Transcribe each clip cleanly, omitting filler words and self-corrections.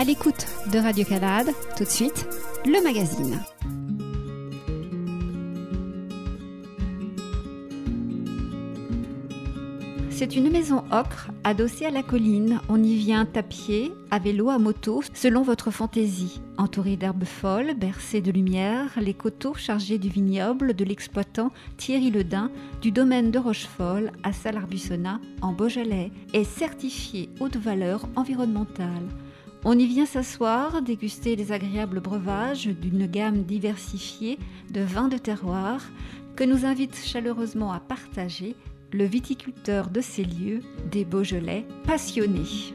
l'écoute de Radio Calade, tout de suite, le magazine. C'est une maison ocre, adossée à la colline. On y vient à pied, à vélo, à moto, selon votre fantaisie. Entouré d'herbes folles, bercées de lumière, les coteaux chargés du vignoble de l'exploitant Thierry Ledin du domaine de Rochefolle à Salles-Arbuissonnat, en Beaujolais, est certifié haute valeur environnementale. On y vient s'asseoir, déguster les agréables breuvages d'une gamme diversifiée de vins de terroir que nous invite chaleureusement à partager le viticulteur de ces lieux, des Beaujolais passionnés.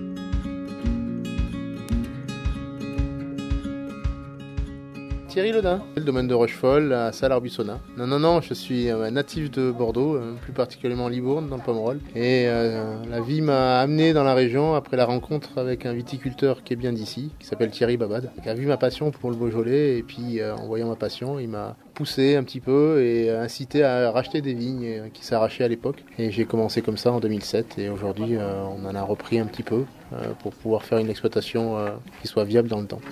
Thierry Ledin, le domaine de Rochefolle à Salles-Arbuissonnat. Non, je suis natif de Bordeaux, plus particulièrement Libourne, dans le Pomerol. Et la vie m'a amené dans la région après la rencontre avec un viticulteur qui est bien d'ici, qui s'appelle Thierry Babad, qui a vu ma passion pour le Beaujolais. Et puis, en voyant ma passion, il m'a poussé un petit peu et incité à racheter des vignes qui s'arrachaient à l'époque. Et j'ai commencé comme ça en 2007. Et aujourd'hui, on en a repris un petit peu pour pouvoir faire une exploitation qui soit viable dans le temps.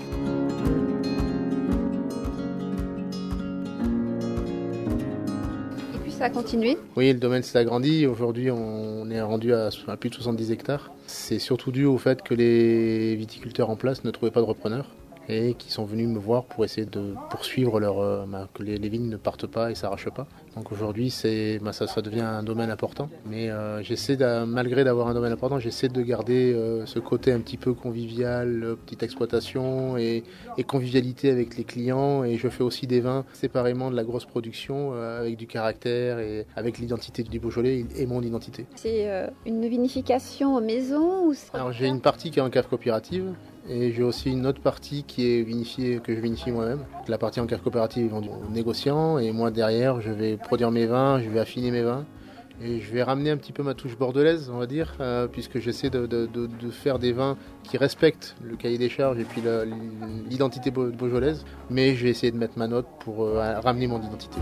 Ça a continué ? Oui, le domaine s'est agrandi. Aujourd'hui, on est rendu à plus de 70 hectares. C'est surtout dû au fait que les viticulteurs en place ne trouvaient pas de repreneurs et qui sont venus me voir pour essayer de poursuivre que les vignes ne partent pas et ne s'arrachent pas. Donc aujourd'hui, ça devient un domaine important. Mais malgré d'avoir un domaine important, j'essaie de garder ce côté un petit peu convivial, petite exploitation et convivialité avec les clients. Et je fais aussi des vins séparément de la grosse production avec du caractère et avec l'identité du Beaujolais et mon identité. C'est une vinification maison ou Alors j'ai une partie qui est en cave coopérative. Et j'ai aussi une autre partie qui est vinifiée, que je vinifie moi-même. La partie en cave coopérative est vendue aux négociants et moi derrière je vais produire mes vins, je vais affiner mes vins et je vais ramener un petit peu ma touche bordelaise, on va dire, puisque j'essaie de faire des vins qui respectent le cahier des charges et puis l'identité beaujolaise, mais je vais essayer de mettre ma note pour ramener mon identité.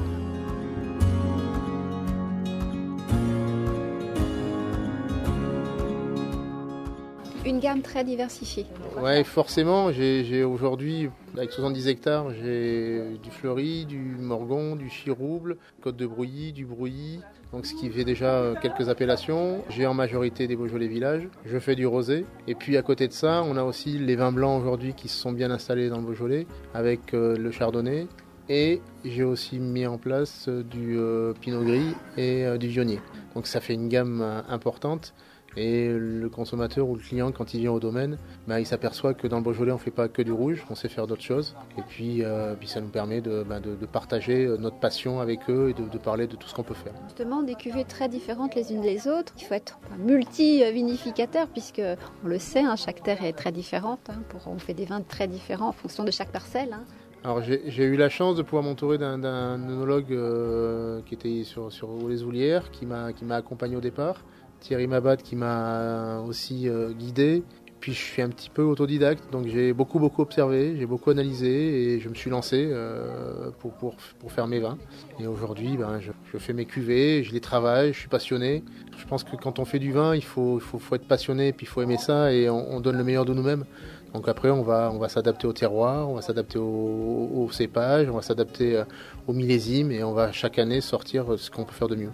Une gamme très diversifiée. Oui, forcément. J'ai aujourd'hui, avec 70 hectares, j'ai du fleuri, du morgon, du chirouble, côte de brouilly, du brouilly, donc ce qui fait déjà quelques appellations. J'ai en majorité des Beaujolais villages. Je fais du rosé. Et puis à côté de ça, on a aussi les vins blancs aujourd'hui qui se sont bien installés dans le Beaujolais, avec le chardonnay. Et j'ai aussi mis en place du pinot gris et du vionnier. Donc ça fait une gamme importante. Et le consommateur ou le client, quand il vient au domaine, il s'aperçoit que dans le Beaujolais, on ne fait pas que du rouge, on sait faire d'autres choses. Et puis ça nous permet de partager notre passion avec eux et de parler de tout ce qu'on peut faire. Justement, des cuvées très différentes les unes des autres. Il faut être multi-vinificateur puisque, on le sait, chaque terre est très différente. On fait des vins très différents en fonction de chaque parcelle. Alors j'ai eu la chance de pouvoir m'entourer d'un œnologue qui était sur les Oulières, qui m'a accompagné au départ. Thierry Babad qui m'a aussi guidé. Puis je suis un petit peu autodidacte, donc j'ai beaucoup observé, j'ai beaucoup analysé et je me suis lancé pour faire mes vins. Et aujourd'hui, je fais mes cuvées, je les travaille, je suis passionné. Je pense que quand on fait du vin, il faut être passionné, puis il faut aimer ça et on donne le meilleur de nous-mêmes. Donc après, on va s'adapter au terroir, on va s'adapter au cépage, on va s'adapter au millésime et on va chaque année sortir ce qu'on peut faire de mieux.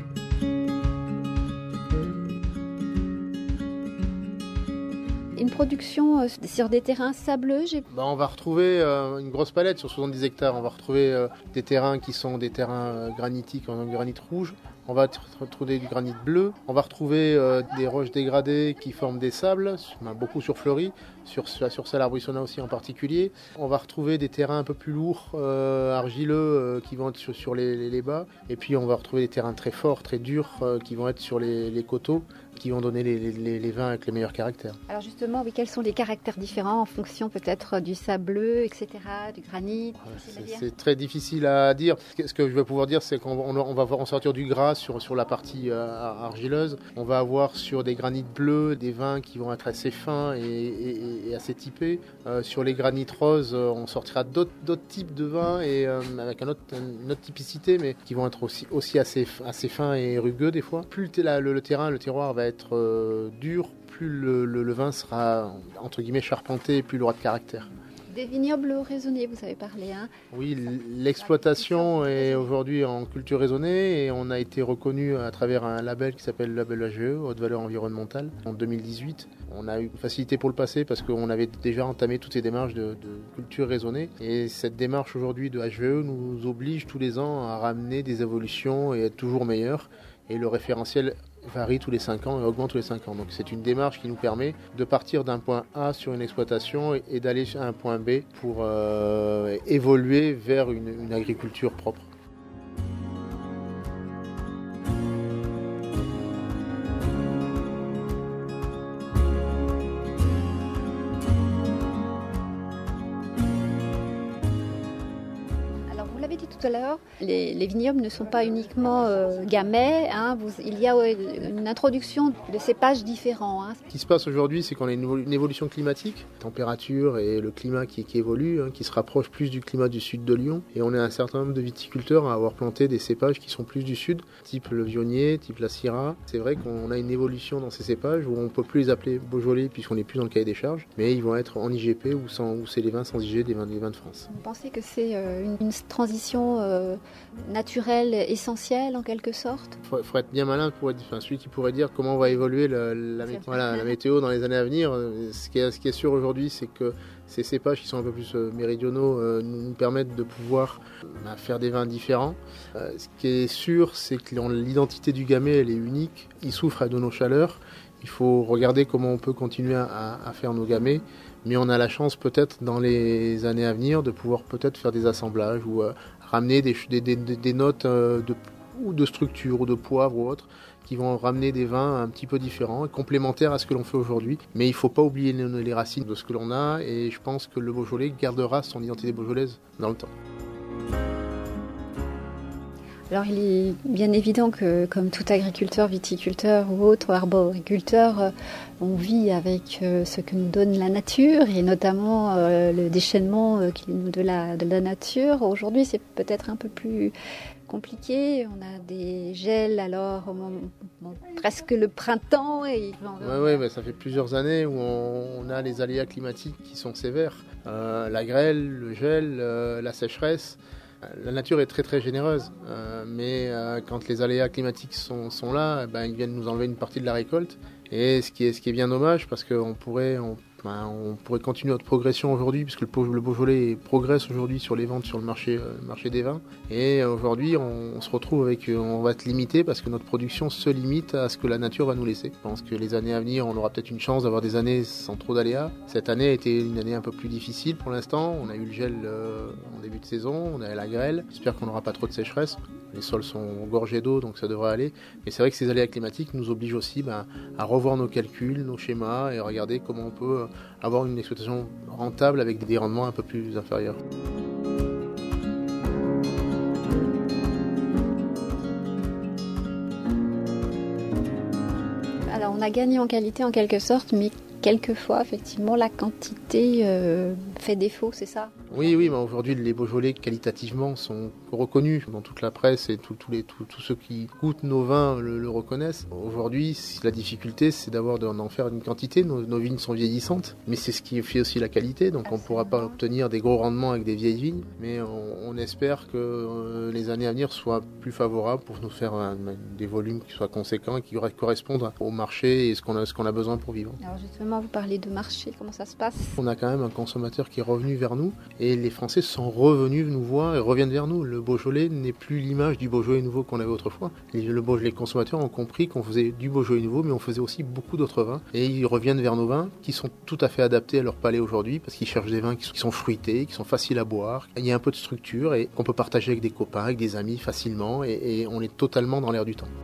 Une production sur des terrains sableux. On va retrouver une grosse palette sur 70 hectares. On va retrouver des terrains qui sont des terrains granitiques en granit rouge. On va retrouver du granit bleu. On va retrouver des roches dégradées qui forment des sables, beaucoup sur Fleury, sur Salles-Arbuissonnat aussi en particulier. On va retrouver des terrains un peu plus lourds, argileux, qui vont être sur les bas. Et puis on va retrouver des terrains très forts, très durs, qui vont être sur les coteaux, qui vont donner les vins avec les meilleurs caractères. Alors justement, quels sont les caractères différents en fonction peut-être du sableux, etc., du granit? C'est très difficile à dire. Ce que je vais pouvoir dire, c'est qu'on va en sortir du gras sur la partie argileuse. On va avoir sur des granites bleus des vins qui vont être assez fins et assez typés. Sur les granites roses, on sortira d'autres types de vins et avec une autre typicité, mais qui vont être aussi assez fins et rugueux des fois. Plus le terroir va être dur, plus le vin sera entre guillemets charpenté et plus il aura de caractère. Des vignobles raisonnés, vous avez parlé. Oui, l'exploitation est aujourd'hui en culture raisonnée et on a été reconnu à travers un label qui s'appelle le label HVE, haute valeur environnementale, en 2018. On a eu une facilité pour le passer parce qu'on avait déjà entamé toutes ces démarches de culture raisonnée. Et cette démarche aujourd'hui de HVE nous oblige tous les ans à ramener des évolutions et être toujours meilleurs. Et le référentiel varie tous les 5 ans et augmente tous les 5 ans. Donc c'est une démarche qui nous permet de partir d'un point A sur une exploitation et d'aller à un point B pour évoluer vers une agriculture propre. Tout à l'heure, les vignobles ne sont pas uniquement gamay, il y a une introduction de cépages différents. Ce qui se passe aujourd'hui, c'est qu'on a une évolution climatique, la température et le climat qui évolue, qui se rapproche plus du climat du sud de Lyon. Et on est un certain nombre de viticulteurs à avoir planté des cépages qui sont plus du sud, type le Viognier, type la Syrah. C'est vrai qu'on a une évolution dans ces cépages où on ne peut plus les appeler Beaujolais puisqu'on n'est plus dans le cahier des charges, mais ils vont être en IGP ou c'est les vins sans IG des vins de France. Vous pensez que c'est une transition naturelle, essentielle en quelque sorte? Il faut être bien malin pour être celui qui pourrait dire comment va évoluer la météo dans les années à venir. Ce qui est sûr aujourd'hui, c'est que ces cépages qui sont un peu plus méridionaux nous permettent de pouvoir faire des vins différents. Ce qui est sûr, c'est que l'identité du gamay, elle est unique. Il souffre de nos chaleurs. Il faut regarder comment on peut continuer à faire nos gamay. Mais on a la chance peut-être dans les années à venir de pouvoir peut-être faire des assemblages ou ramener des notes ou de structure ou de poivre ou autre qui vont ramener des vins un petit peu différents et complémentaires à ce que l'on fait aujourd'hui. Mais il ne faut pas oublier les racines de ce que l'on a et je pense que le Beaujolais gardera son identité beaujolaise dans le temps. Alors il est bien évident que comme tout agriculteur, viticulteur ou autre arboriculteur, on vit avec ce que nous donne la nature et notamment le déchaînement de la nature. Aujourd'hui c'est peut-être un peu plus compliqué, on a des gels alors presque le printemps. Oui, ça fait plusieurs années où on a les aléas climatiques qui sont sévères. La grêle, le gel, la sécheresse. La nature est très très généreuse, mais quand les aléas climatiques sont là, ils viennent nous enlever une partie de la récolte. Et ce qui est bien dommage, parce qu'on pourrait continuer notre progression aujourd'hui, puisque le Beaujolais progresse aujourd'hui sur les ventes sur le marché des vins. Et aujourd'hui, on se retrouve on va être limité parce que notre production se limite à ce que la nature va nous laisser. Je pense que les années à venir, on aura peut-être une chance d'avoir des années sans trop d'aléas. Cette année a été une année un peu plus difficile pour l'instant. On a eu le gel en début de saison, on a eu la grêle. J'espère qu'on n'aura pas trop de sécheresse. Les sols sont gorgés d'eau, donc ça devrait aller. Mais c'est vrai que ces aléas climatiques nous obligent aussi à revoir nos calculs, nos schémas et regarder comment on peut avoir une exploitation rentable avec des rendements un peu plus inférieurs. Alors on a gagné en qualité en quelque sorte, mais quelquefois effectivement la quantité fait défaut, c'est ça? Oui, mais aujourd'hui les Beaujolais qualitativement sont reconnus dans toute la presse et tous ceux qui goûtent nos vins le reconnaissent. Aujourd'hui, la difficulté c'est d'en faire une quantité. Nos vignes sont vieillissantes, mais c'est ce qui fait aussi la qualité. Donc on ne pourra pas obtenir des gros rendements avec des vieilles vignes, mais on espère que les années à venir soient plus favorables pour nous faire des volumes qui soient conséquents et qui correspondent au marché et ce qu'on a besoin pour vivre. Alors justement, vous parlez de marché, comment ça se passe? On a quand même un consommateur qui est revenu vers nous et les Français sont revenus nous voir et reviennent vers nous. Le Beaujolais n'est plus l'image du Beaujolais nouveau qu'on avait autrefois. Les consommateurs ont compris qu'on faisait du Beaujolais nouveau, mais on faisait aussi beaucoup d'autres vins. Et ils reviennent vers nos vins qui sont tout à fait adaptés à leur palais aujourd'hui parce qu'ils cherchent des vins qui sont fruités, qui sont faciles à boire. Il y a un peu de structure et qu'on peut partager avec des copains, avec des amis facilement et on est totalement dans l'air du temps.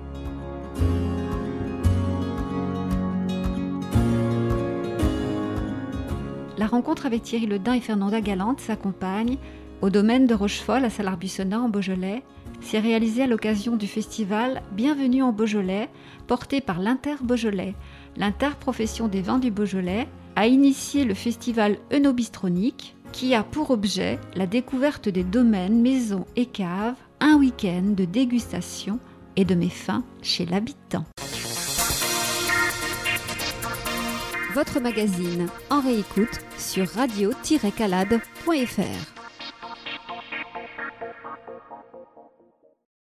La rencontre avec Thierry Ledin et Fernanda Galante s'accompagne au domaine de Rochefol à Salars-Buissonnat en Beaujolais s'est réalisé à l'occasion du festival Bienvenue en Beaujolais, porté par l'Inter-Beaujolais. L'interprofession des vins du Beaujolais a initié le festival œnobistronique qui a pour objet la découverte des domaines, maisons et caves, un week-end de dégustation et de méfins chez l'habitant. Votre magazine en réécoute sur radio-calade.fr.